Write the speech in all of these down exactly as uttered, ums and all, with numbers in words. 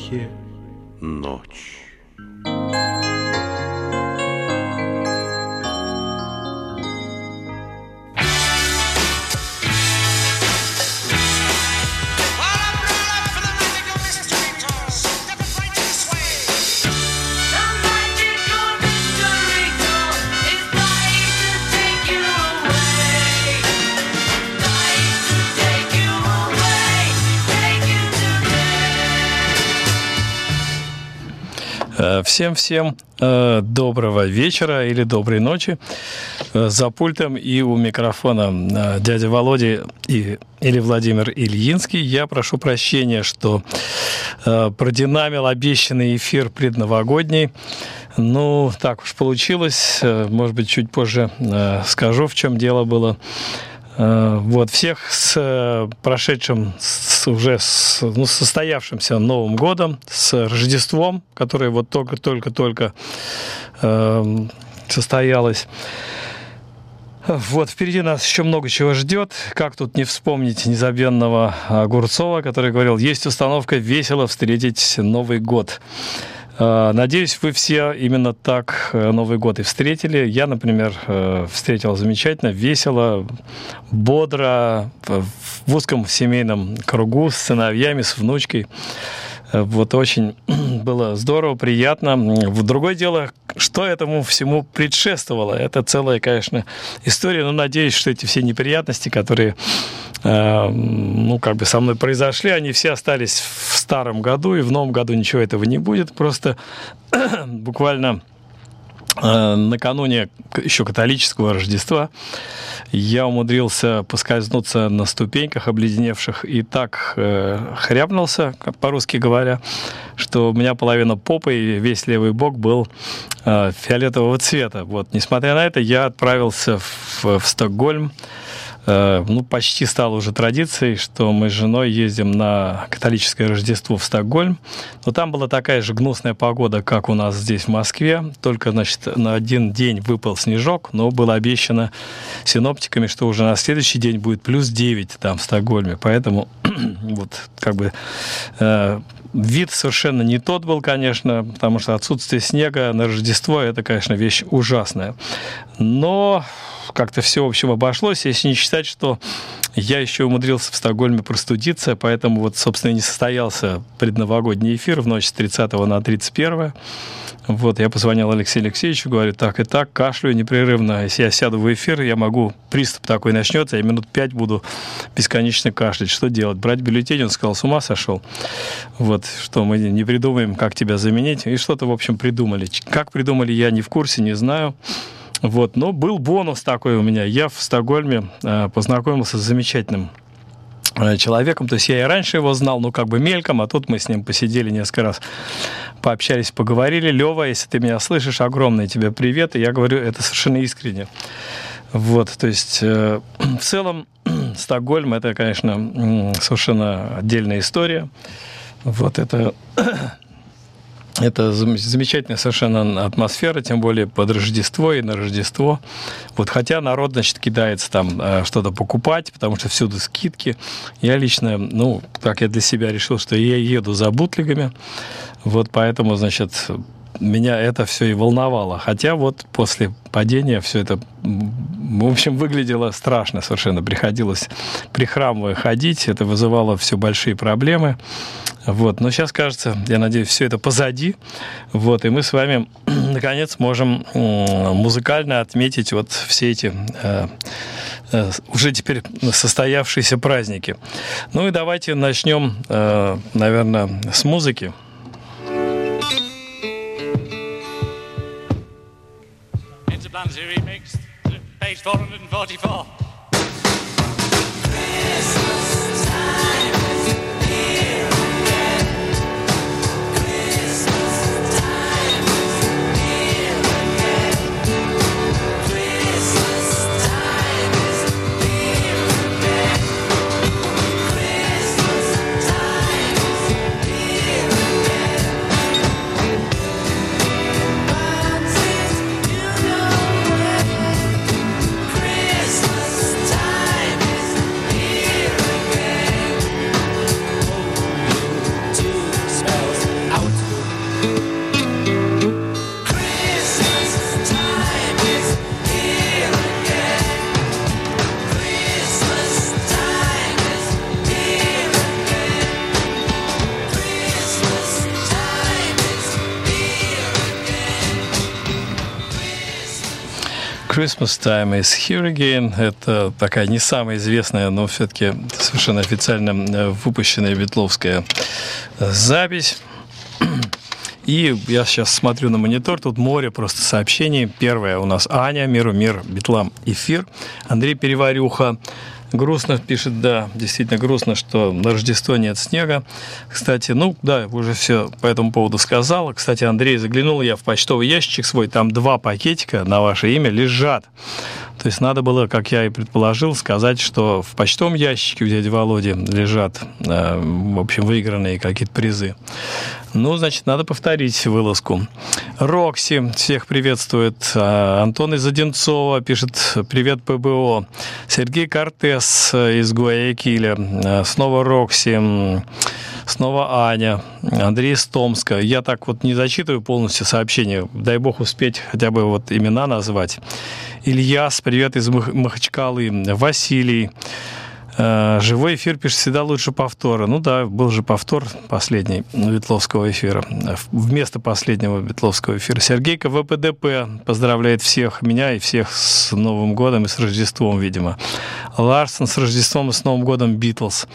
воздухе ночь. Всем-всем э, доброго вечера или доброй ночи. Э, за пультом и у микрофона э, дядя Володя и, или Владимир Ильинский. Я прошу прощения, что э, продинамил обещанный эфир предновогодний. Ну, так уж получилось. Э, может быть, чуть позже э, скажу, в чем дело было. Вот, всех с прошедшим, с уже с, ну, состоявшимся Новым годом, с Рождеством, которое вот только-только-только э, состоялось. Вот, впереди нас еще много чего ждет. Как тут не вспомнить незабвенного Огурцова, который говорил: есть установка весело встретить Новый год. Надеюсь, вы все именно так Новый год и встретили. Я, например, встретил замечательно, весело, бодро, в узком семейном кругу, с сыновьями, с внучкой. Вот очень было здорово, приятно. Другое дело, что этому всему предшествовало. Это целая, конечно, история. Но надеюсь, что эти все неприятности, которые э, ну, как бы со мной произошли, они все остались в старом году, и в новом году ничего этого не будет. Просто буквально э, накануне еще католического Рождества я умудрился поскользнуться на ступеньках обледеневших и так э, хряпнулся, по-русски говоря, что у меня половина попы и весь левый бок был э, фиолетового цвета. Вот. Несмотря на это, я отправился в, в Стокгольм. Э, ну, почти стало уже традицией, что мы с женой ездим на католическое Рождество в Стокгольм. Но там была такая же гнусная погода, как у нас здесь в Москве. Только, значит, на один день выпал снежок, но было обещано синоптиками, что уже на следующий день будет плюс девять там в Стокгольме. Поэтому вот как бы э, вид совершенно не тот был, конечно, потому что отсутствие снега на Рождество – это, конечно, вещь ужасная. Но как-то все, в общем, обошлось, если не считать, что я еще умудрился в Стокгольме простудиться, поэтому вот, собственно, и не состоялся предновогодний эфир в ночь с тридцатого на тридцать первое. Вот, я позвонил Алексею Алексеевичу, говорю: так и так, кашляю непрерывно. Если я сяду в эфир, я могу, приступ такой начнется, я минут пять буду бесконечно кашлять. Что делать? Брать бюллетень? Он сказал: с ума сошел. Вот, что мы не придумаем, как тебя заменить. И что-то, в общем, придумали. Как придумали, я не в курсе, не знаю. Вот, но был бонус такой у меня. Я в Стокгольме э, познакомился с замечательным э, человеком. То есть я и раньше его знал, ну, как бы мельком, а тут мы с ним посидели несколько раз, пообщались, поговорили. Лёва, если ты меня слышишь, огромный тебе привет. И я говорю это совершенно искренне. Вот, то есть э, в целом Стокгольм — это, конечно, совершенно отдельная история. Вот это... Это замечательная совершенно атмосфера, тем более под Рождество и на Рождество. Вот, хотя народ, значит, кидается там э, что-то покупать, потому что всюду скидки. Я лично, ну, так я для себя решил, что я еду за бутлегами. Вот поэтому, значит, меня это все и волновало. Хотя вот после падения все это, в общем, выглядело страшно совершенно. Приходилось прихрамывая ходить. Это вызывало все большие проблемы. Вот. Но сейчас, кажется, я надеюсь, все это позади. Вот. И мы с вами, наконец, можем музыкально отметить вот все эти э, э, уже теперь состоявшиеся праздники. Ну и давайте начнем, э, наверное, с музыки. Remix, page four forty-four. Christmas time is here again. Christmas time is here again. Christmas time is here again. Christmas time is here again. But since you know when Christmas Christmas Time is Here Again. Это такая не самая известная, но все-таки совершенно официально выпущенная битловская запись. И я сейчас смотрю на монитор, тут море просто сообщений. Первое у нас Аня, миру мир, битлам, эфир. Андрей Переварюха. Грустно пишет, да, действительно грустно, что на Рождество нет снега. Кстати, ну, да, уже все по этому поводу сказал. Кстати, Андрей, заглянул я в почтовый ящичек свой, там два пакетика на ваше имя лежат. То есть надо было, как я и предположил, сказать, что в почтовом ящике у дяди Володи лежат, э, в общем, выигранные какие-то призы. Ну, значит, надо повторить вылазку. Рокси всех приветствует. Антон из Одинцова пишет: привет, ПБО. Сергей Кортес из Гуаякиля. Снова Рокси. Снова Аня. Андрей из Томска. Я так вот не зачитываю полностью сообщение. Дай бог успеть хотя бы вот имена назвать. Ильяс, привет из Махачкалы. Василий. Живой эфир, пишет, всегда лучше повтора. Ну да, был же повтор последний битловского эфира. Вместо последнего битловского эфира. Сергейка ВПДП поздравляет всех, меня и всех с Новым годом и с Рождеством, видимо. Ларсон с Рождеством и с Новым годом Битлз.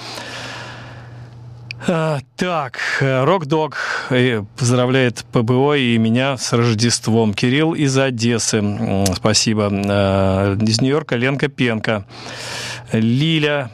А, так, Рок-Дог поздравляет ПБО и меня с Рождеством. Кирилл из Одессы, спасибо. Из Нью-Йорка Ленка Пенко. Лиля,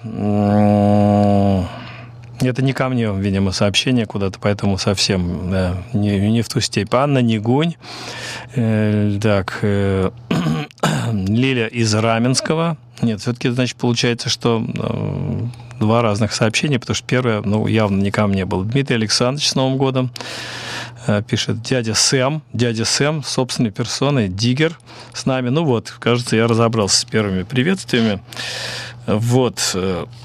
это не ко мне, видимо, сообщение куда-то, поэтому совсем да, не, не в ту степь. Анна Нигунь, э, так, э, Лиля из Раменского. Нет, все-таки, значит, получается, что э, два разных сообщения, потому что первое, ну, явно не ко мне было. Дмитрий Александрович с Новым годом. Пишет дядя Сэм, дядя Сэм, собственной персоной, Диггер с нами. Ну вот, кажется, я разобрался с первыми приветствиями. Вот.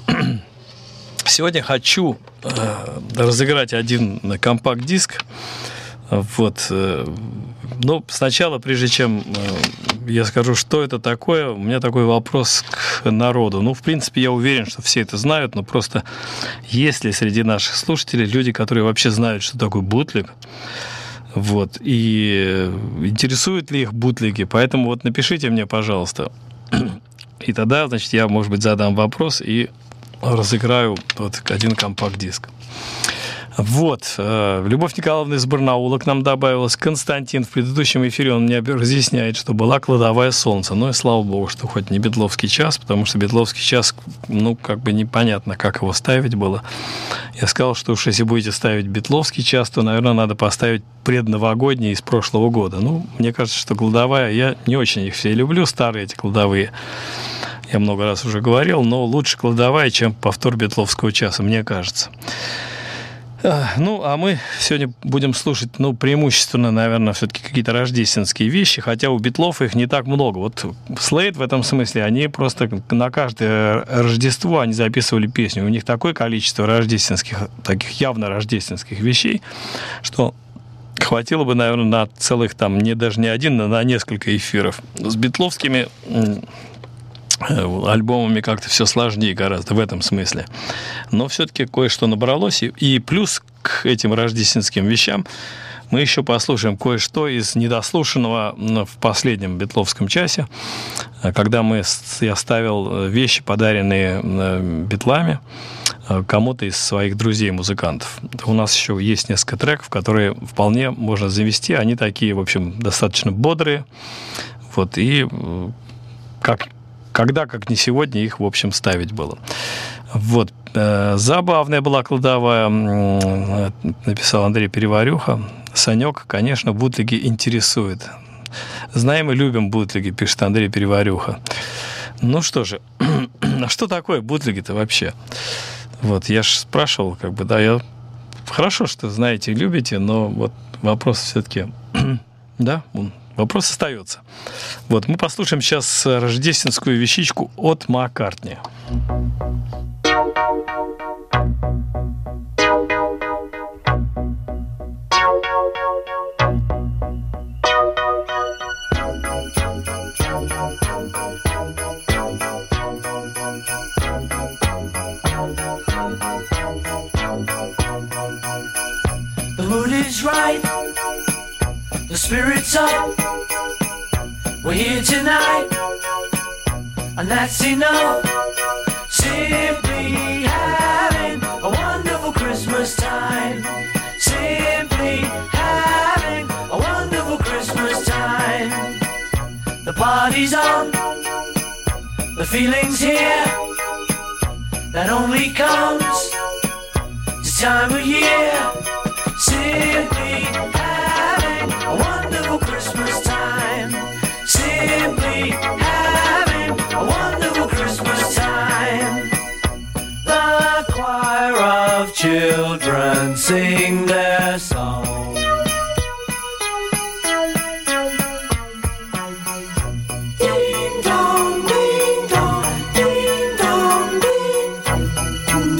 Сегодня хочу разыграть один компакт-диск. Вот. Но сначала, прежде чем я скажу, что это такое, у меня такой вопрос к народу. Ну, в принципе, я уверен, что все это знают, но просто есть ли среди наших слушателей люди, которые вообще знают, что такое бутлег, вот, и интересуют ли их бутлеги. Поэтому вот напишите мне, пожалуйста. И тогда, значит, я, может быть, задам вопрос и разыграю вот один компакт-диск. Вот. Любовь Николаевна из Барнаула к нам добавилась. Константин в предыдущем эфире, он мне разъясняет, что была кладовая солнца. Ну и слава богу, что хоть не Битловский час, потому что Битловский час, ну, как бы непонятно, как его ставить было. Я сказал, что уж если будете ставить Битловский час, то, наверное, надо поставить предновогодний из прошлого года. Ну, мне кажется, что кладовая, я не очень их все люблю, старые эти кладовые. Я много раз уже говорил, но лучше кладовая, чем повтор Битловского часа, мне кажется. Ну, а мы сегодня будем слушать, ну, преимущественно, наверное, все-таки какие-то рождественские вещи, хотя у Битлов их не так много. Вот Слейд в этом смысле, они просто на каждое Рождество они записывали песню. У них такое количество рождественских, таких явно рождественских вещей, что хватило бы, наверное, на целых там, не даже не один, но на несколько эфиров. С битловскими альбомами как-то все сложнее гораздо в этом смысле. Но все-таки кое-что набралось. И, и плюс к этим рождественским вещам мы еще послушаем кое-что из недослушанного в последнем битловском часе, когда мы, я ставил вещи, подаренные битлами, кому-то из своих друзей-музыкантов. У нас еще есть несколько треков, которые вполне можно завести. Они такие, в общем, достаточно бодрые. Вот, и как Когда, как не сегодня, их, в общем, ставить было. Вот. Забавная была кладовая, написал Андрей Переварюха. Санек, конечно, бутлеги интересует. Знаем и любим бутлеги, пишет Андрей Переварюха. Ну что же, а что такое бутлеги-то вообще? Вот, я же спрашивал, как бы, да, я... Хорошо, что знаете и любите, но вот вопрос все-таки, да, он... Вопрос остается. Вот, мы послушаем сейчас рождественскую вещичку от Маккартни. The mood is right, the spirit's up. We're here tonight, and that's enough. Simply having a wonderful Christmas time. Simply having a wonderful Christmas time. The party's on, the feeling's here. That only comes this time of year. Simply having a wonderful Christmas time. Simply having a wonderful Christmas time. The choir of children sing their song. Ding dong, ding dong, ding dong, ding.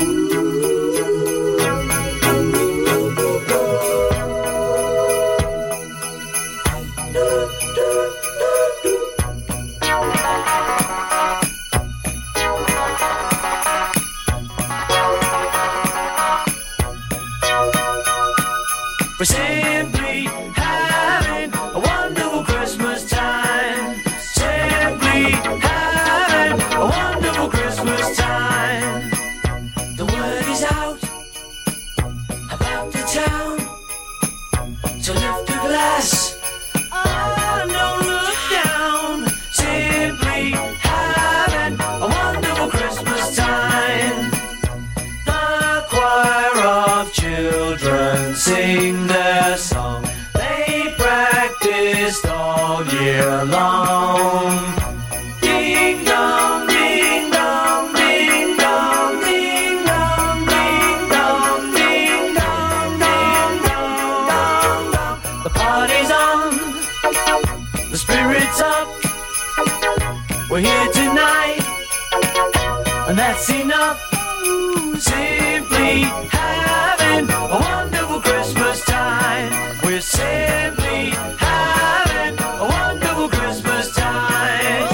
We're simply having a wonderful Christmas time. Simply having a wonderful Christmas time. The word is out about the town to lift a glass. Oh, don't look down. Simply having a wonderful Christmas time. The choir of children sing their song. They practiced all year long. Ding dong, ding dong, ding dong, ding dong, ding dong, ding dong, ding dong, dong, dong. The party's on, the spirit's up. We're here tonight, and that's enough. Simply having a wonderful Christmas time. We're simply having a wonderful Christmas time.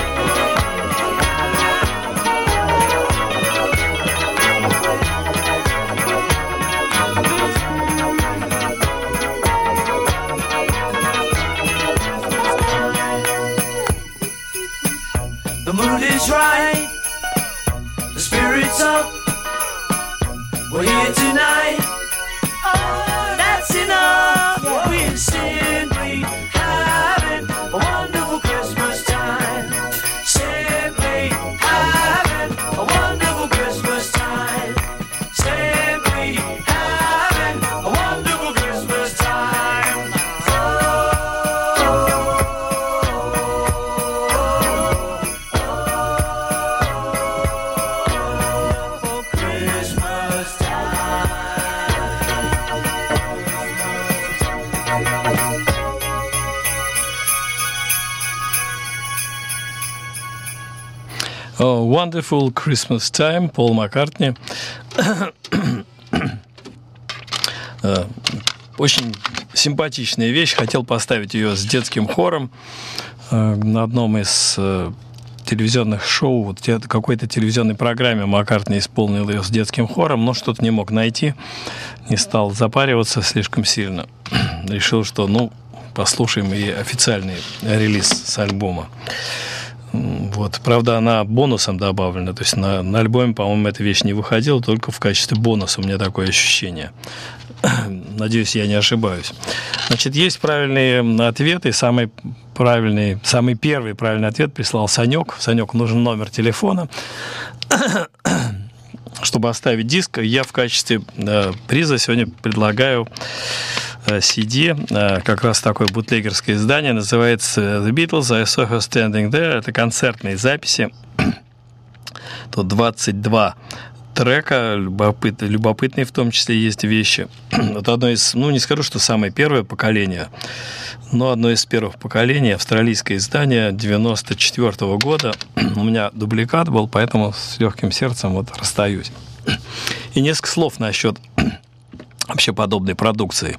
The mood is right, the spirit's up. We're here tonight. Oh, that's enough. We're simply having a wonderful Christmas time. Simply having a wonderful Christmas time. Simply having a wonderful Christmas time. Oh, for Christmas time. Oh, Wonderful Christmas Time, Пол Маккартни. Э, Очень симпатичная вещь. Хотел поставить ее с детским хором э, на одном из э, телевизионных шоу. Вот в какой-то телевизионной программе Маккартни исполнил ее с детским хором, но что-то не мог найти. Не стал запариваться слишком сильно. Решил, что, ну, послушаем и официальный релиз с альбома. Вот. Правда, она бонусом добавлена. То есть на, на альбоме, по-моему, эта вещь не выходила, только в качестве бонуса. У меня такое ощущение. Надеюсь, я не ошибаюсь. Значит, есть правильные ответы. Самый правильный, самый первый правильный ответ прислал Санек. Санек, нужен номер телефона, чтобы оставить диск. Я в качестве э, приза сегодня предлагаю си ди, как раз такое бутлегерское издание, называется The Beatles, I Saw Her Standing There. Это концертные записи. Тут двадцать два трека, любопыт, любопытные в том числе есть вещи. Вот одно из, ну не скажу, что самое первое поколение, но одно из первых поколений, австралийское издание девяносто четвёртого года. У меня дубликат был, поэтому с легким сердцем вот расстаюсь. И несколько слов насчет вообще подобной продукции.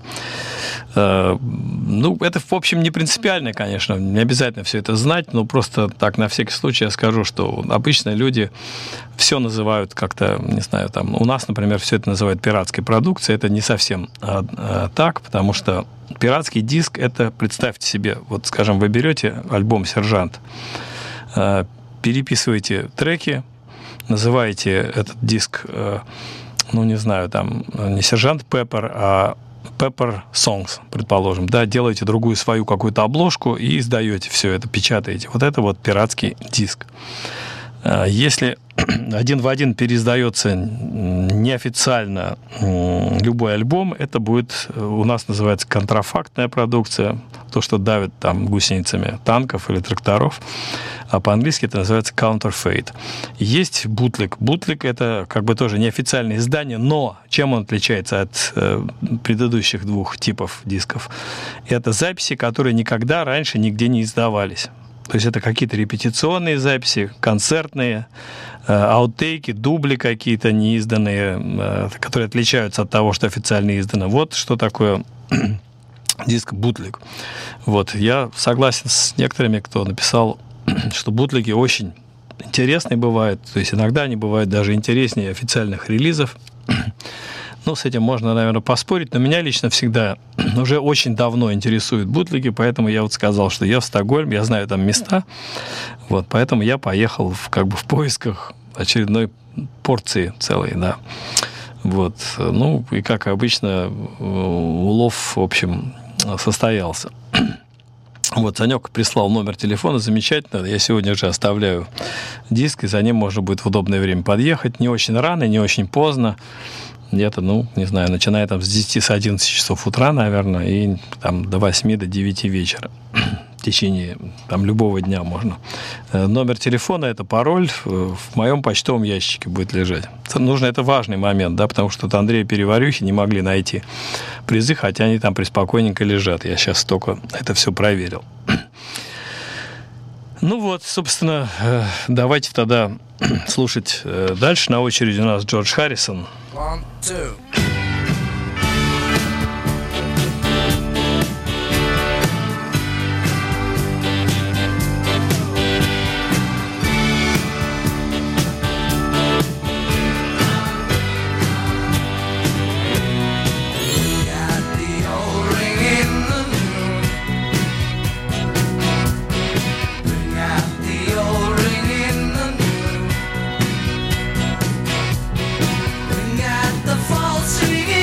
Ну, это, в общем, не принципиально, конечно, не обязательно все это знать, но просто так, на всякий случай я скажу, что обычно люди все называют как-то, не знаю, там, у нас, например, все это называют пиратской продукцией, это не совсем а, а, так, потому что пиратский диск, это, представьте себе, вот, скажем, вы берете альбом «Сержант», а, переписываете треки, называете этот диск, а, ну, не знаю, там, не «Сержант Пеппер», а Pepper Songs, предположим, да, делаете другую свою какую-то обложку и издаете все это, печатаете. Вот это вот пиратский диск. Если один в один переиздается неофициально любой альбом, это будет, у нас называется контрафактная продукция, то, что давит там гусеницами танков или тракторов, а по-английски это называется counterfeit. Есть бутлег. Бутлег — это как бы тоже неофициальное издание, но чем он отличается от э, предыдущих двух типов дисков? Это записи, которые никогда раньше нигде не издавались. То есть это какие-то репетиционные записи, концертные, э, аутейки, дубли какие-то неизданные, э, которые отличаются от того, что официально издано. Вот что такое диск бутлег. Вот. Я согласен с некоторыми, кто написал, что бутлеги очень интересные бывают. То есть иногда они бывают даже интереснее официальных релизов. Ну, с этим можно, наверное, поспорить, но меня лично всегда уже очень давно интересуют бутлеги, поэтому я вот сказал, что я в Стокгольм, я знаю там места, вот, поэтому я поехал в, как бы в поисках очередной порции целой, да. Вот, ну, и как обычно, улов, в общем, состоялся. Вот, Санек прислал номер телефона, замечательно. Я сегодня же оставляю диск, и за ним можно будет в удобное время подъехать. Не очень рано, не очень поздно. Где-то, ну, не знаю, начиная там с десяти, с одиннадцати часов утра, наверное, и там до восьми, до девяти вечера. В течение там любого дня можно. Номер телефона — это пароль, в моем почтовом ящике будет лежать. Нужно, это важный момент, да, потому что вот Андрея Переварюхи не могли найти призы, хотя они там преспокойненько лежат. Я сейчас только это все проверил. Ну вот, собственно, давайте тогда слушать дальше. На очереди у нас Джордж Харрисон. One, two. False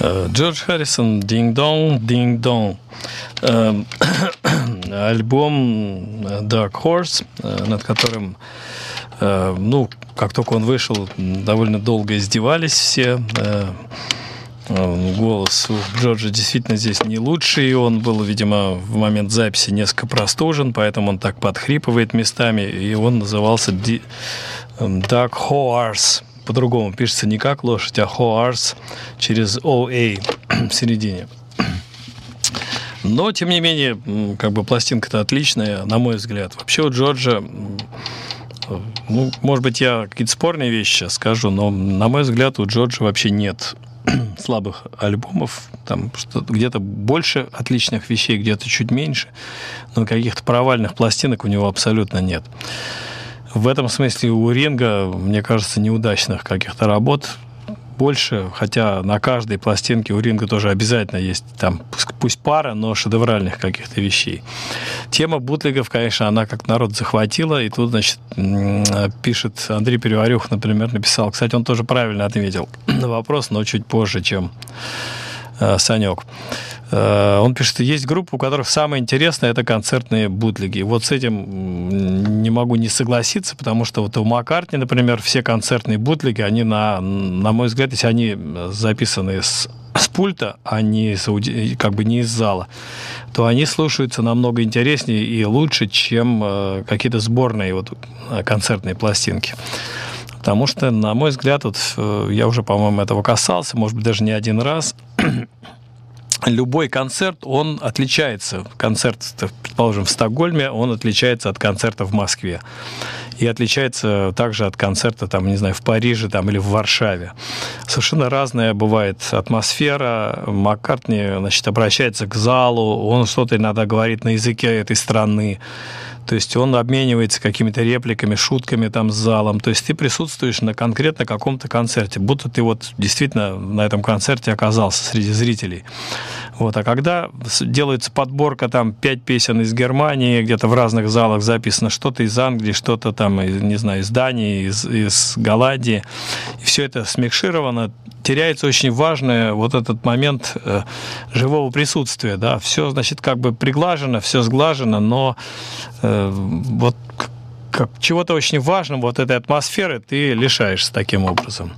Джордж Харрисон, «Ding-dong, ding-dong». Альбом Dark Horse, над которым, ну, как только он вышел, довольно долго издевались все. Голос у Джорджа действительно здесь не лучший. Он был, видимо, в момент записи несколько простужен, поэтому он так подхрипывает местами. И он назывался Dark Horse. По-другому пишется не как лошадь, а Horse через о эй в середине. Но, тем не менее, как бы пластинка-то отличная, на мой взгляд. Вообще у Джорджа, ну, может быть, я какие-то спорные вещи сейчас скажу, но, на мой взгляд, у Джорджа вообще нет слабых альбомов. Там что-то, где-то больше отличных вещей, где-то чуть меньше, но каких-то провальных пластинок у него абсолютно нет. В этом смысле у Ринга, мне кажется, неудачных каких-то работ больше, хотя на каждой пластинке у Ринга тоже обязательно есть там, пусть пара, но шедевральных каких-то вещей. Тема бутлегов, конечно, она как народ захватила, и тут, значит, пишет Андрей Переварюх, например, написал, кстати, он тоже правильно ответил на вопрос, но чуть позже, чем э, Санек. Он пишет, что есть группы, у которых самое интересное — это концертные бутлеги. Вот с этим не могу не согласиться, потому что вот у Маккартни, например, все концертные бутлеги, они, на, на мой взгляд, если они записаны с, с пульта, а не, как бы не из зала, то они слушаются намного интереснее и лучше, чем э, какие-то сборные вот, концертные пластинки. Потому что, на мой взгляд, вот, я уже, по-моему, этого касался, может быть, даже не один раз. Любой концерт, он отличается. Концерт, предположим, в Стокгольме, он отличается от концерта в Москве. И отличается также от концерта, там, не знаю, в Париже там, или в Варшаве. Совершенно разная бывает атмосфера. Маккартни, значит, обращается к залу, он что-то иногда говорит на языке этой страны. То есть он обменивается какими-то репликами, шутками там с залом. То есть ты присутствуешь на конкретно каком-то концерте, будто ты вот действительно на этом концерте оказался среди зрителей. Вот. А когда делается подборка, там, пять песен из Германии, где-то в разных залах записано что-то из Англии, что-то там, не знаю, из Дании, из, из Голландии, и все это смикшировано, теряется очень важный вот этот момент э, живого присутствия, да, все, значит, как бы приглажено, все сглажено, но э, вот как чего-то очень важного, вот этой атмосферы ты лишаешься таким образом.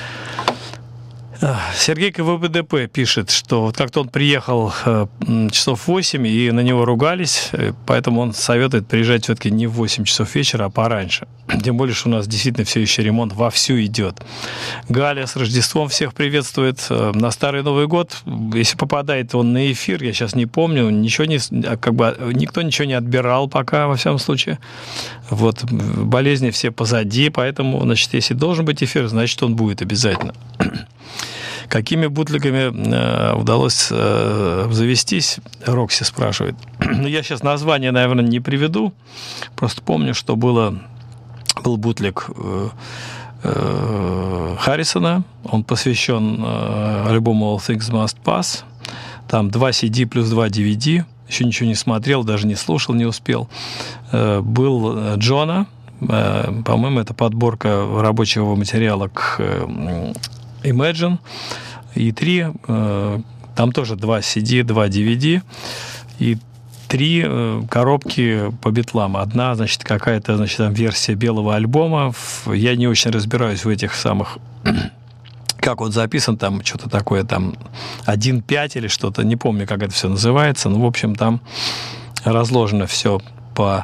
Сергей КВБДП пишет, что вот как-то он приехал э, часов в восемь, и на него ругались, поэтому он советует приезжать все-таки не в восемь часов вечера, а пораньше. Тем более, что у нас действительно все еще ремонт вовсю идет. Галя с Рождеством всех приветствует. На Старый Новый год, если попадает он на эфир, я сейчас не помню, ничего не, как бы, никто ничего не отбирал пока, во всяком случае. Вот, болезни все позади, поэтому, значит, если должен быть эфир, значит, он будет обязательно. Какими бутлегами э, удалось э, завестись, Рокси спрашивает. Ну, я сейчас название, наверное, не приведу. Просто помню, что было, был бутлег э, э, Харрисона. Он посвящен э, альбому All Things Must Pass. Там два си ди плюс два ди ви ди. Еще ничего не смотрел, даже не слушал, не успел. Э, был Джона. Э, по-моему, это подборка рабочего материала к... Э, Imagine, и три, э, там тоже два си ди, два ди ви ди, и три э, коробки по битлам. Одна, значит, какая-то, значит, там версия белого альбома. Я не очень разбираюсь в этих самых, как вот записан, там что-то такое, там один пять или что-то, не помню, как это все называется, но, в общем, там разложено все по...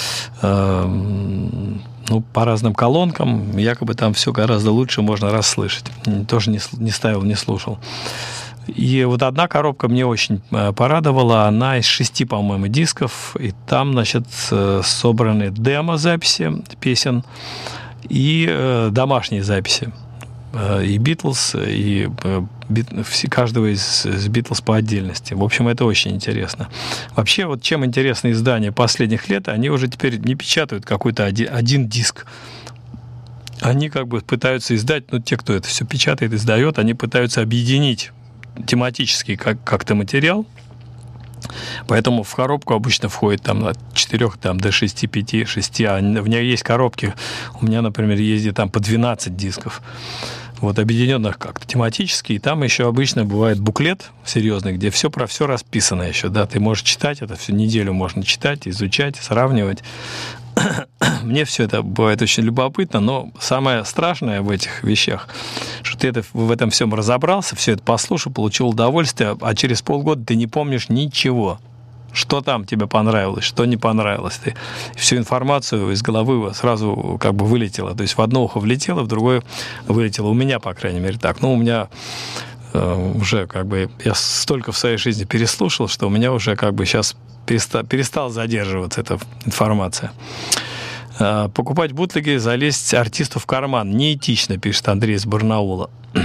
Э, ну, по разным колонкам, якобы там все гораздо лучше можно расслышать. Тоже не, не ставил, не слушал. И вот одна коробка мне очень порадовала. Она из шести, по-моему, дисков. И там, значит, собраны демо-записи песен и э, домашние записи. И Битлз, и каждого из, из Битлз по отдельности. В общем, это очень интересно. Вообще, вот чем интересно издания последних лет, они уже теперь не печатают какой-то один, один диск. Они как бы пытаются издать, ну, те, кто это все печатает, издает, они пытаются объединить тематический как, как-то материал. Поэтому в коробку обычно входит там от четырёх там, до шести, пяти, шести. А в ней есть коробки. У меня, например, ездит там по двенадцать дисков. вот, объединенных как-то тематически, и там еще обычно бывает буклет серьезный, где все про все расписано еще, да, ты можешь читать, это всю неделю можно читать, изучать, сравнивать. Мне все это бывает очень любопытно, но самое страшное в этих вещах, что ты это, в этом всем разобрался, все это послушал, получил удовольствие, а через полгода ты не помнишь ничего. Что там тебе понравилось, что не понравилось. Ты всю информацию из головы сразу как бы вылетела. То есть в одно ухо влетело, в другое вылетело. У меня, по крайней мере, так. Ну, у меня э, уже как бы... Я столько в своей жизни переслушал, что у меня уже как бы сейчас перестал, перестал задерживаться эта информация. Э, покупать бутлеги, залезть артисту в карман. Неэтично, пишет Андрей из Барнаула.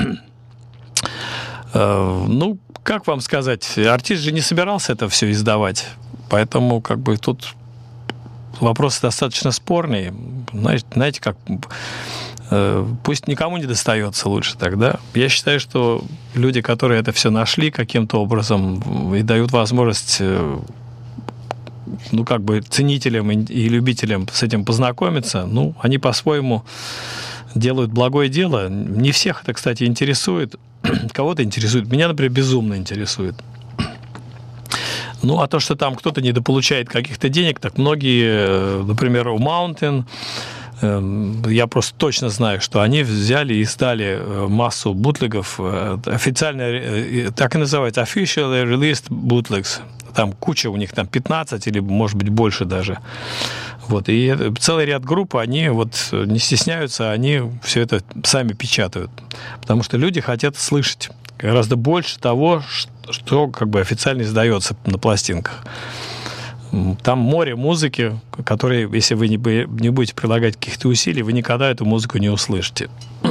э, ну, как вам сказать, артист же не собирался это все издавать, поэтому как бы тут вопрос достаточно спорный. Знаете, знаете как, э, пусть никому не достается лучше тогда. Я считаю, что люди, которые это все нашли каким-то образом и дают возможность, э, ну, как бы ценителям и, и любителям с этим познакомиться, ну, они по-своему делают благое дело. Не всех это, кстати, интересует. Кого-то интересует. Меня, например, безумно интересует. Ну, а то, что там кто-то недополучает каких-то денег, так многие, например, у Mountain, я просто точно знаю, что они взяли и издали массу бутлегов, официально, так и называется, officially released bootlegs. Там куча у них, там пятнадцать или, может быть, больше даже. Вот, и целый ряд групп, они вот не стесняются, они все это сами печатают. Потому что люди хотят слышать гораздо больше того, что как бы официально издается на пластинках. Там море музыки, которые, если вы не будете прилагать каких-то усилий, вы никогда эту музыку не услышите.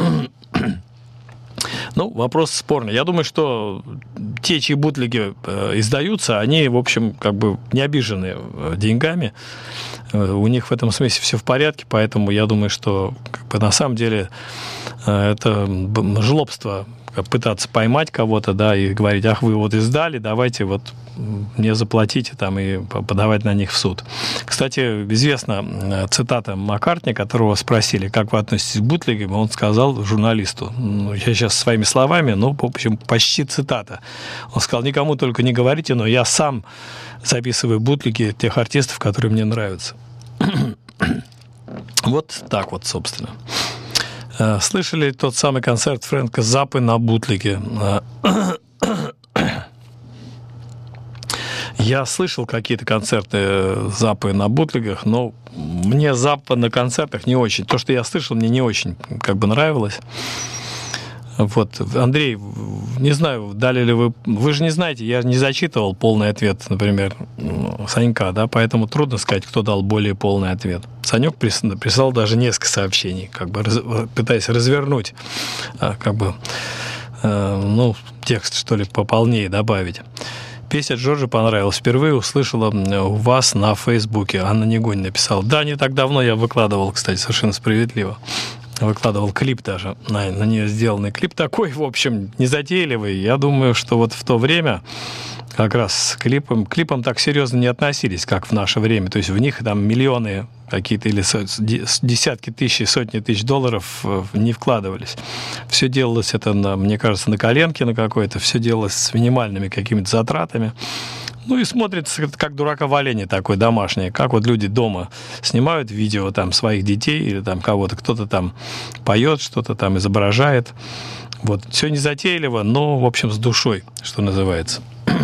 Ну, вопрос спорный. Я думаю, что те, чьи бутлеги э, издаются, они, в общем, как бы не обижены деньгами. Э, у них в этом смысле все в порядке, поэтому я думаю, что как бы, на самом деле э, это жлобство пытаться поймать кого-то, да, и говорить, ах, вы вот издали, давайте вот мне заплатите там и подавать на них в суд. Кстати, известна цитата Маккартни, которого спросили, как вы относитесь к бутлегам, он сказал журналисту, ну, я сейчас своими словами, но, в общем, почти цитата. Он сказал, никому только не говорите, но я сам записываю бутлеги тех артистов, которые мне нравятся. Вот так вот, собственно. Слышали тот самый концерт Фрэнка Заппы на бутлеге? Я слышал какие-то концерты Заппы на бутлегах, но мне Заппа на концертах не очень. То, что я слышал, мне не очень как бы нравилось. Вот, Андрей, не знаю, дали ли вы... Вы же не знаете, я не зачитывал полный ответ, например, Санька, да, поэтому трудно сказать, кто дал более полный ответ. Санек прислал даже несколько сообщений, как бы раз, пытаясь развернуть, как бы, ну, текст, что ли, пополнее добавить. Песня Джорджа понравилась. Впервые услышала у вас на Фейсбуке. Анна Негонь написала. Да, не так давно я выкладывал, кстати, совершенно справедливо. Выкладывал клип даже, на, на нее сделанный клип такой, в общем, незатейливый. Я думаю, что вот в то время как раз с клипом, клипом так серьезно не относились, как в наше время. То есть в них там миллионы какие-то или десятки тысяч, сотни тысяч долларов не вкладывались. Все делалось это, на, мне кажется, на коленке на какой-то, все делалось с минимальными какими-то затратами. Ну и смотрится как дурака валение такое домашнее, как вот люди дома снимают видео там своих детей или там кого-то, кто-то там поет, что-то там изображает. Вот, все незатейливо, но, в общем, с душой, что называется.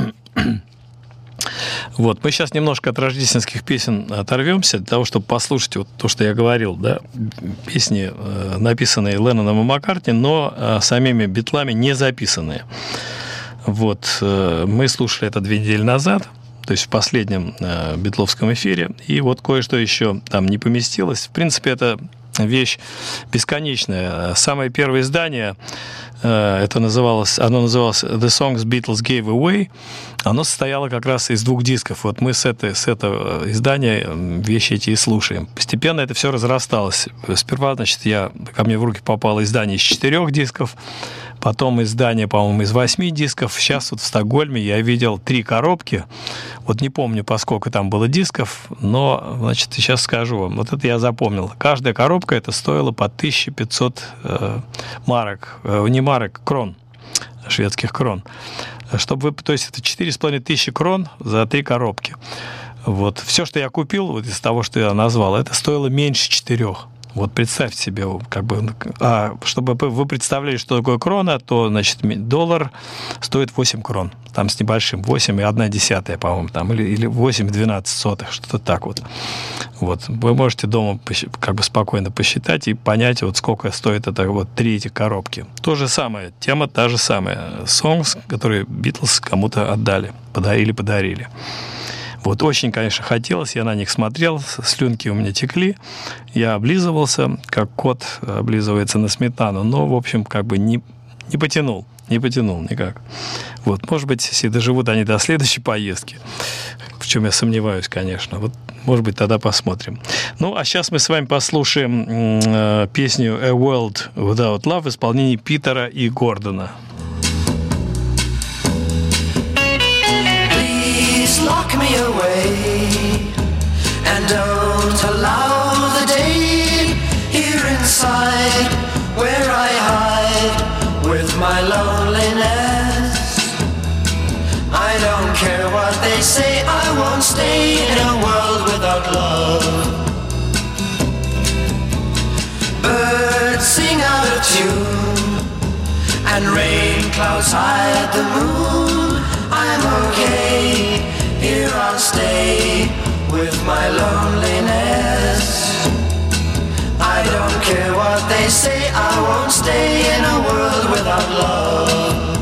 Вот, мы сейчас немножко от рождественских песен оторвемся для того, чтобы послушать вот то, что я говорил, да, песни, написанные Ленноном и Маккартни, но самими Битлами не записанные. Вот, мы слушали это две недели назад, то есть в последнем э, битловском эфире, и вот кое-что еще там не поместилось. В принципе, это вещь бесконечная. Самое первое издание, э, это называлось, оно называлось The Songs Beatles Gave Away, оно состояло как раз из двух дисков. Вот мы с, этой, с этого издания вещи эти и слушаем. Постепенно это все разрасталось. Сперва, значит, я, ко мне в руки попало издание из четырех дисков, потом издание, по-моему, из восьми дисков. Сейчас вот в Стокгольме я видел три коробки. Вот не помню, поскольку там было дисков, но, значит, сейчас скажу вам. Вот это я запомнил. Каждая коробка это стоила по тысяча пятьсот э, марок. Э, не марок, крон. Шведских крон. Чтобы вы, то есть это четыре с половиной тысячи крон за три коробки. Вот. Все, что я купил, вот из того, что я назвал, это стоило меньше четырех. Вот представьте себе, как бы, а, чтобы вы представляли, что такое крона, то, значит, доллар стоит восемь крон. Там с небольшим, восемь и одна десятая, по-моему, там, или, или восемь и двенадцать сотых, что-то так вот. Вот. Вы можете дома как бы спокойно посчитать и понять, вот сколько стоит это вот три этих коробки. То же самое, тема та же самая. Songs, которые Битлз кому-то отдали, или подарили. Вот, очень, конечно, хотелось, я на них смотрел, слюнки у меня текли, я облизывался, как кот облизывается на сметану, но, в общем, как бы не, не потянул, не потянул никак. Вот, может быть, если доживут они до следующей поездки, в чем я сомневаюсь, конечно, вот, может быть, тогда посмотрим. Ну, а сейчас мы с вами послушаем э, песню «A World Without Love» в исполнении Питера и Гордона. Lock me away and don't allow the day here inside where I hide with my loneliness. I don't care what they say, I won't stay in a world without love. Birds sing out of tune and rain clouds hide the moon. I'm okay. Here I'll stay with my loneliness. I don't care what they say, I won't stay in a world without love.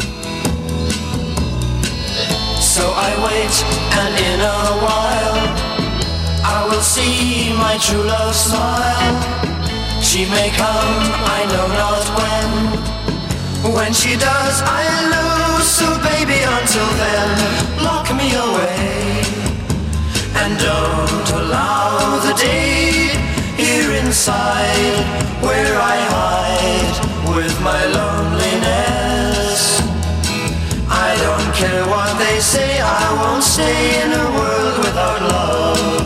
So I wait, and in a while I will see my true love smile. She may come, I know not when. When she does, I'll know. So baby, until then, lock me away and don't allow the day here inside where I hide with my loneliness. I don't care what they say, I won't stay in a world without love.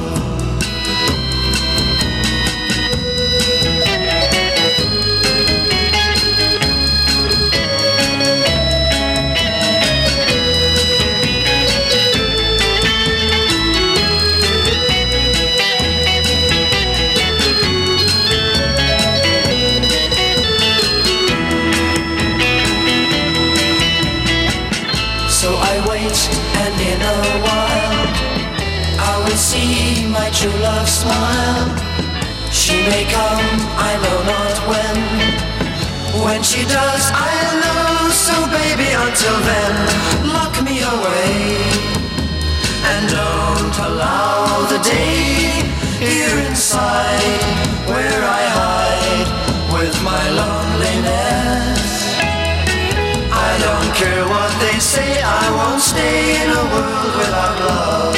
And in a while I will see my true love smile. She may come, I know not when. When she does, I'll know. So baby, until then, lock me away and don't allow the day here inside where I hide with my loneliness. I don't care what they say, I won't stay in a world without love.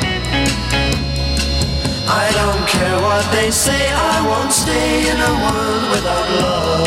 I don't care what they say, I won't stay in a world without love.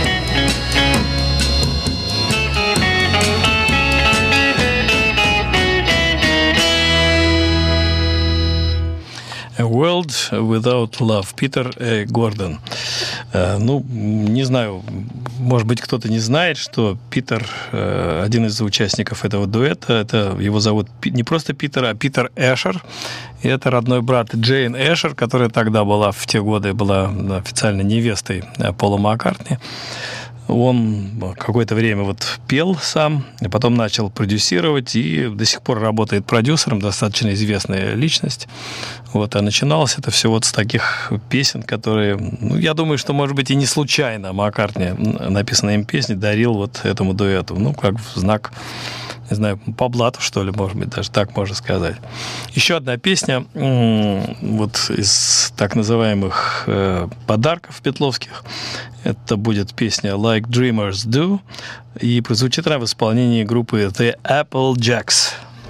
A World Without Love. Питер э, Гордон. Э, ну, не знаю, может быть, кто-то не знает, что Питер, э, один из участников этого дуэта, это его зовут не просто Питер, а Питер Эшер. И это родной брат Джейн Эшер, которая тогда была, в те годы была официально невестой Пола Маккартни. Он какое-то время вот пел сам, а потом начал продюсировать и до сих пор работает продюсером, достаточно известная личность. Вот, а начиналось это все вот с таких песен, которые, ну, я думаю, что, может быть, и не случайно Маккартни написанные им песни дарил вот этому дуэту, ну, как в знак, не знаю, по блату, что ли, может быть, даже так можно сказать. Еще одна песня вот из так называемых э, подарков петловских. Это будет песня «Like Dreamers Do», и прозвучит она в исполнении группы The Applejacks.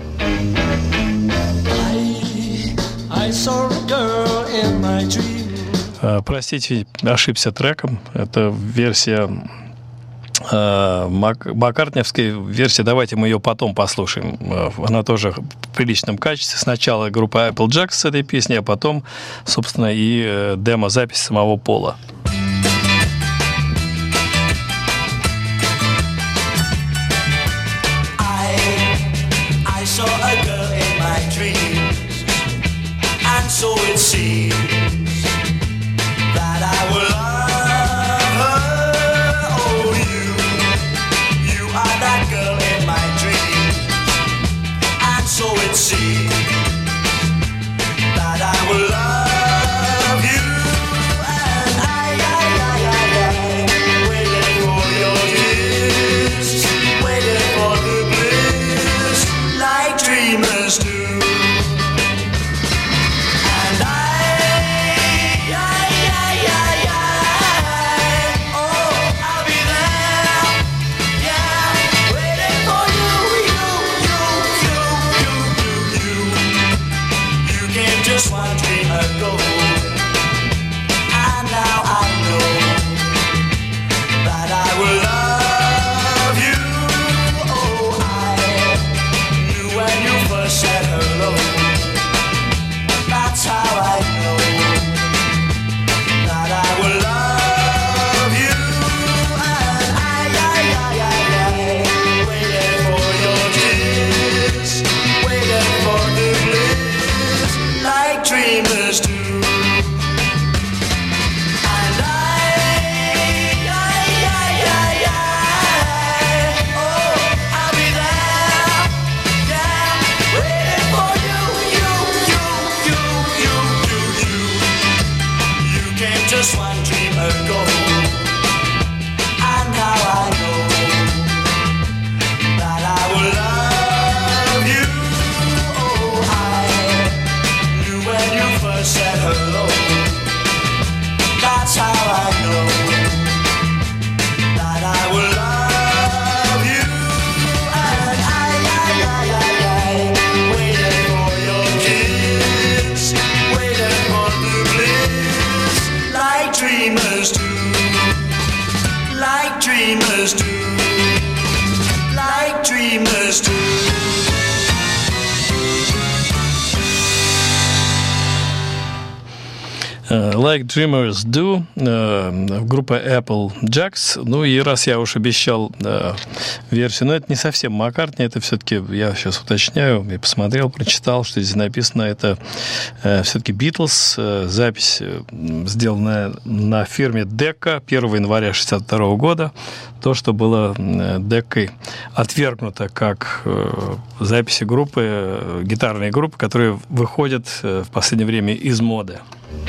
I saw a girl in my dream. Простите, ошибся треком. Это версия Мак- Маккартниевской версии, давайте мы ее потом послушаем. Она тоже в приличном качестве. Сначала группа Applejack с этой песней, а потом, собственно, и демо-запись самого Пола. Saw a girl in my dreams, and so it seems that I will love her. Oh, you, you are that girl in my dreams, and so it seems that I will love you. And I, I, I, I, I, waiting for your kiss, waiting for the bliss, like dreamers do. And I, I, I, I, I, oh, I'll be there, yeah, waiting for you, you, you, you, you, you, you. You came just one dream ago, and now I know that I will love you. Oh, I knew when you first said hello. That's how I know that I will love you. And I, I, I, I, I, waiting for your kiss, waiting for the bliss, like dreamers do. And I, I, I, I, I, oh, I'll be there, yeah, waiting for you, you, you, you, you, you, you. You came just one dream ago, and now I know that I will love you. Oh, I knew when you first said hello. That's how I know that I will love you. And I, I, I, I, I, waiting for your kiss, waiting for the bliss, like dreamers do, like dreamers do, like dreamers do. Like Dreamers Do, группа Applejack. Ну и раз я уж обещал версию, но это не совсем Маккартни, это все-таки, я сейчас уточняю, я посмотрел, прочитал, что здесь написано, это все-таки Beatles, запись сделанная на фирме Decca первого января шестьдесят второго года, то, что было Деккой отвергнуто как записи группы, гитарные группы, которые выходят в последнее время из моды.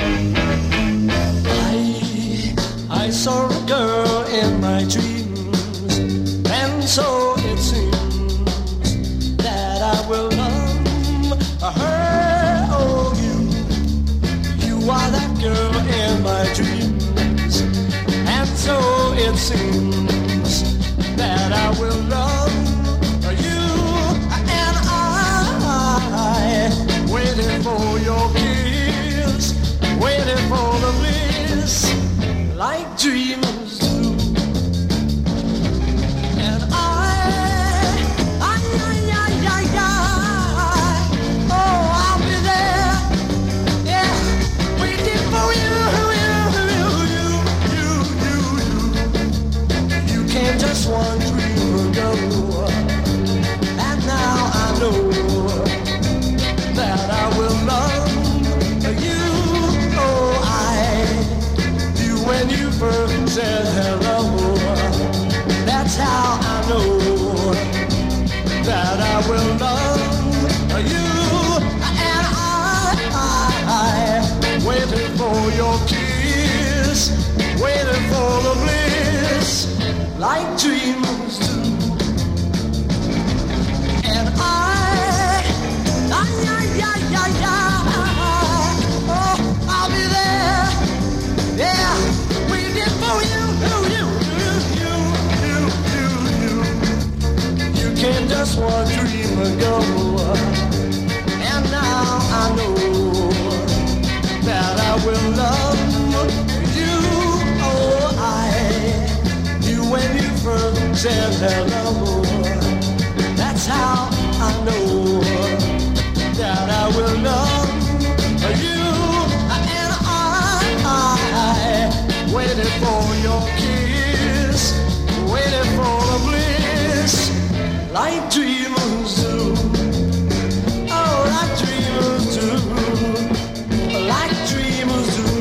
I, I saw a girl in my dreams, and so it seems that I will love her. Oh, you, you are that girl in my dreams, and so it seems that I will love you. And I, waiting for your kiss, waiting for the bliss, like dreamers do. And I, I, I, I, I, I, oh, I'll be there, yeah, waiting for you, you, you, you, you, you. You came just one dream ago, and now I know that I will love you. Oh, I knew when you first said hello. That's how I know that I will love you. And I, I, waiting for your kiss, waiting for the bliss, like dreamers do. And I, I, I, I, I, I, oh, I'll be there, yeah, waiting for you, you, you, you, you, you, you. You came just one dream ago, and now I know that I will love you. Oh, I knew when you first said hello. That's how I know that I will love you. And I, I waited for your kiss, waited for the bliss, like dreamers do. Oh, like dreamers do, like dreamers do.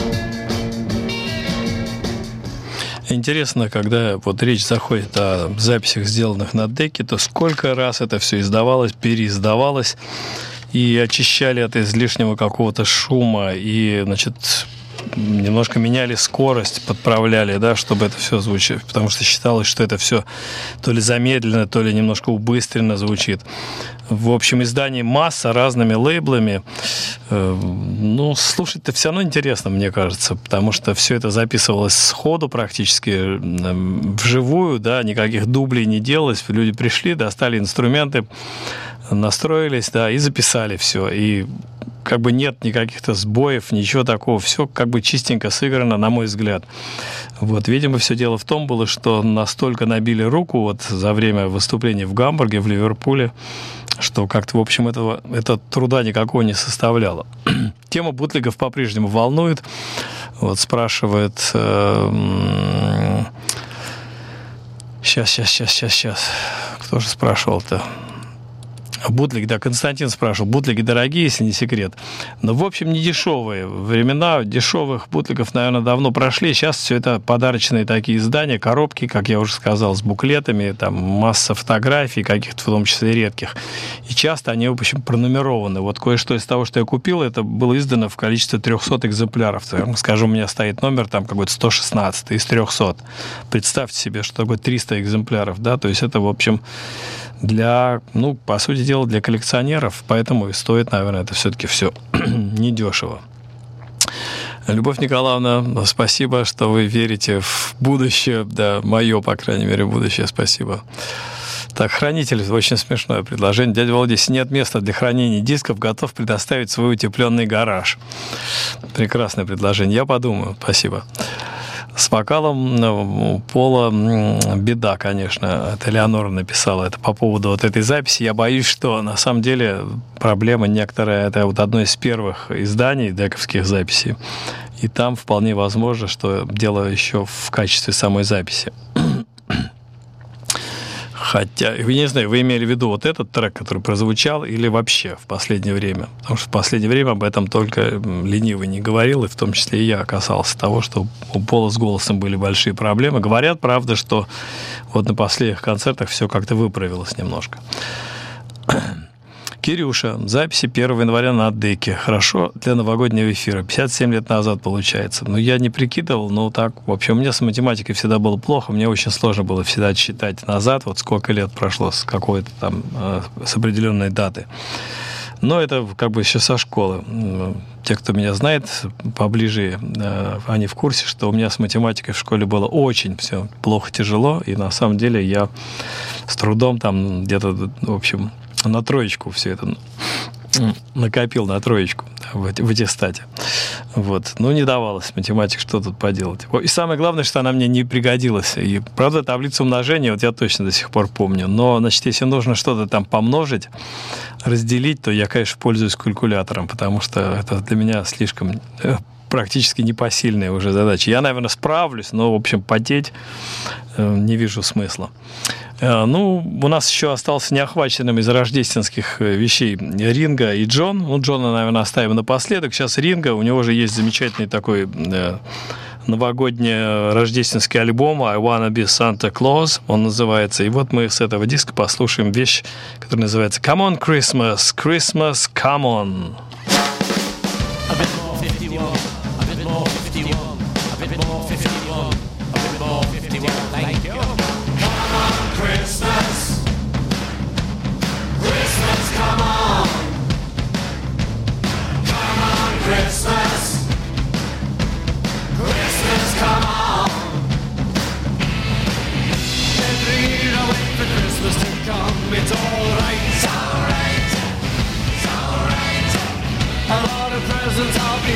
Интересно, когда вот речь заходит о записях, сделанных на деке, то сколько раз это все издавалось, переиздавалось, и очищали от излишнего какого-то шума, и, значит, немножко меняли скорость, подправляли, да, чтобы это все звучало, потому что считалось, что это все то ли замедленно, то ли немножко убыстренно звучит. В общем, изданий масса разными лейблами. Ну, слушать-то все равно интересно, мне кажется, потому что все это записывалось сходу практически, вживую, да, никаких дублей не делалось. Люди пришли, достали инструменты, настроились, да, и записали все. И как бы нет никаких-то сбоев, ничего такого. Все как бы чистенько сыграно, на мой взгляд. Вот, видимо, все дело в том было, что настолько набили руку вот за время выступлений в Гамбурге, в Ливерпуле, что как-то, в общем, этого, это труда никакого не составляло. Тема бутлегов по-прежнему волнует. Вот спрашивает... Э, сейчас, сейчас, сейчас, сейчас, сейчас. Кто же спрашивал-то? Бутлеги, да, Константин спрашивал, бутлеги дорогие, если не секрет. Но, в общем, не дешевые. Времена дешевых бутлегов, наверное, давно прошли. Сейчас все это подарочные такие издания, коробки, как я уже сказал, с буклетами, там масса фотографий, каких-то в том числе редких. И часто они, в общем, пронумерованы. Вот кое-что из того, что я купил, это было издано в количестве трехсот экземпляров. Скажем, у меня стоит номер там какой-то сто шестнадцать из трехсот. Представьте себе, что такое триста экземпляров, да, то есть это, в общем, для, ну, по сути дела, для коллекционеров, поэтому и стоит, наверное, это все-таки все недешево. Любовь Николаевна, спасибо, что вы верите в будущее, да, мое, по крайней мере, будущее, спасибо. Так, хранитель, очень смешное предложение. Дядя Володя, если нет места для хранения дисков, готов предоставить свой утепленный гараж. Прекрасное предложение, я подумаю, спасибо. С вокалом Пола беда, конечно. Это Леонора написала это по поводу вот этой записи. Я боюсь, что на самом деле проблема некоторая. Это вот одно из первых изданий дековских записей. И там вполне возможно, что дело еще в качестве самой записи. Хотя, вы не знаю, вы имели в виду вот этот трек, который прозвучал, или вообще в последнее время? Потому что в последнее время об этом только ленивый не говорил, и в том числе и я касался того, что у Пола с голосом были большие проблемы. Говорят, правда, что вот на последних концертах все как-то выправилось немножко. Кирюша. Записи первого января на деке. Хорошо для новогоднего эфира. пятьдесят семь лет назад получается. Ну, я не прикидывал, но так, в общем, у меня с математикой всегда было плохо. Мне очень сложно было всегда считать назад, вот сколько лет прошло с какой-то там, с определенной даты. Но это как бы еще со школы. Те, кто меня знает поближе, они в курсе, что у меня с математикой в школе было очень все плохо, тяжело. И на самом деле я с трудом там где-то, в общем... на троечку все это накопил, на троечку в, в аттестате. Вот. Ну, не давалось математик, что тут поделать. И самое главное, что она мне не пригодилась. И, правда, таблицу умножения, вот я точно до сих пор помню. Но, значит, если нужно что-то там помножить, разделить, то я, конечно, пользуюсь калькулятором, потому что это для меня слишком... практически непосильная уже задача. Я, наверное, справлюсь, но, в общем, потеть не вижу смысла. Ну, у нас еще остался неохваченным из рождественских вещей Ринго и Джон. Ну, Джона, наверное, оставим напоследок. Сейчас Ринго, у него же есть замечательный такой новогодний рождественский альбом I Wanna Be Santa Claus, он называется. И вот мы с этого диска послушаем вещь, которая называется Come on Christmas, Christmas, come on. It's alright, it's alright, it's alright. A lot of presents I'll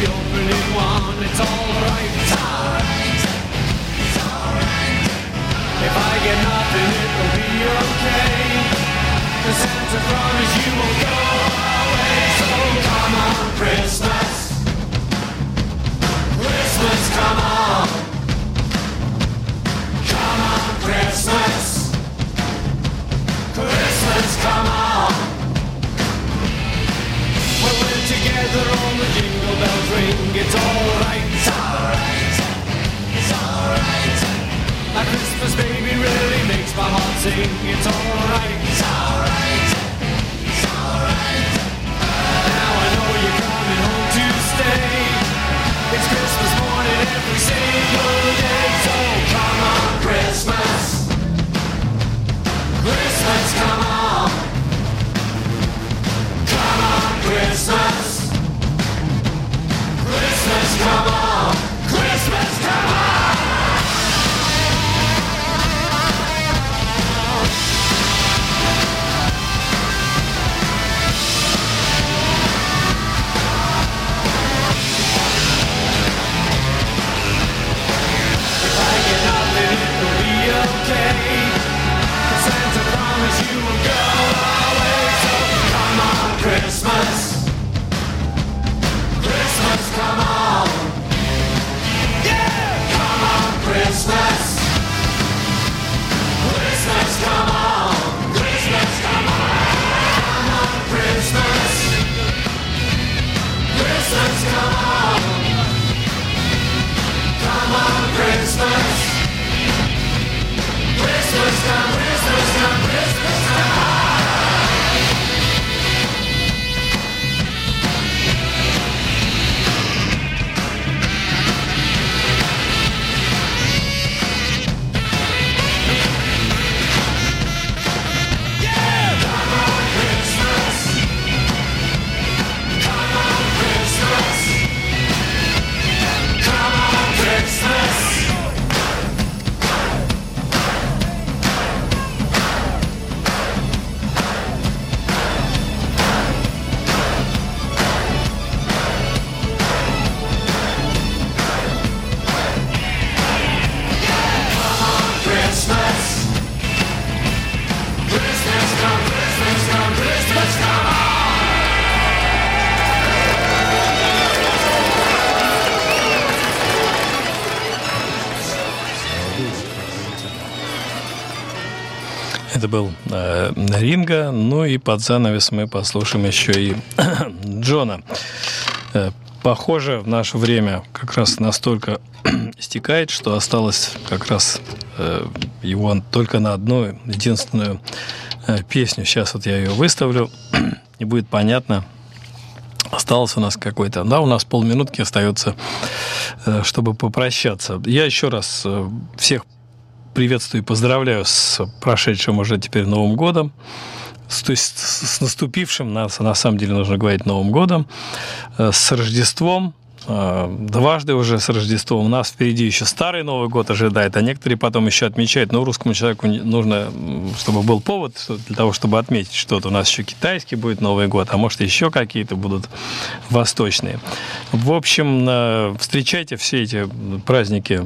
Это был э, Ринго, ну и под занавес мы послушаем еще и Джона. Э, похоже, в наше время как раз настолько истекает, что осталось как раз э, его только на одну единственную э, песню. Сейчас вот я ее выставлю, и будет понятно. Осталось у нас какой-то... Да, у нас полминутки остается, э, чтобы попрощаться. Я еще раз э, всех приветствую и поздравляю с прошедшим уже теперь Новым годом, с, то есть с наступившим, нас, на самом деле нужно говорить Новым годом, с Рождеством, дважды уже с Рождеством. У нас впереди еще старый Новый год ожидает, а некоторые потом еще отмечают. Но русскому человеку нужно, чтобы был повод для того, чтобы отметить что-то. У нас еще китайский будет Новый год, а может еще какие-то будут восточные. В общем, встречайте все эти праздники,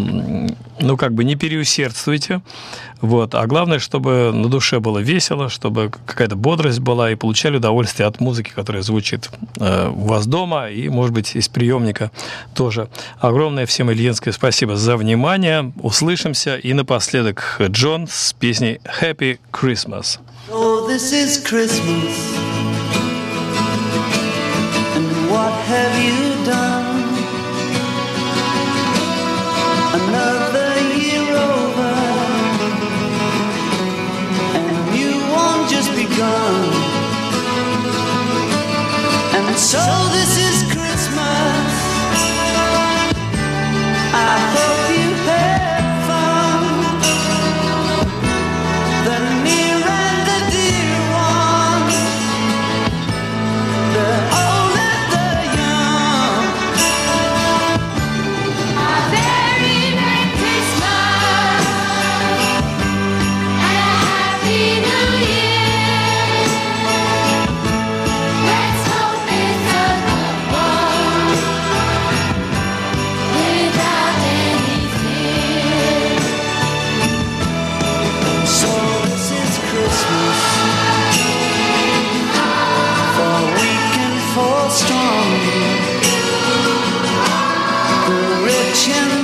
ну, как бы не переусердствуйте. Вот. А главное, чтобы на душе было весело, чтобы какая-то бодрость была, и получали удовольствие от музыки, которая звучит э, у вас дома, и, может быть, из приемника тоже. Огромное всем ильинское спасибо за внимание. Услышимся. И напоследок Джон с песней «Happy Christmas». Oh, this is Christmas, and what have you done? Another year over, and a new one just begun. And so this is Christmas. I hope you had fun. The near and the dear one, the old and the young. A very Merry Christmas and a Happy New Year. Let's hope it's a good one without any fear. So this is Christmas, for weak and for strong, the rich and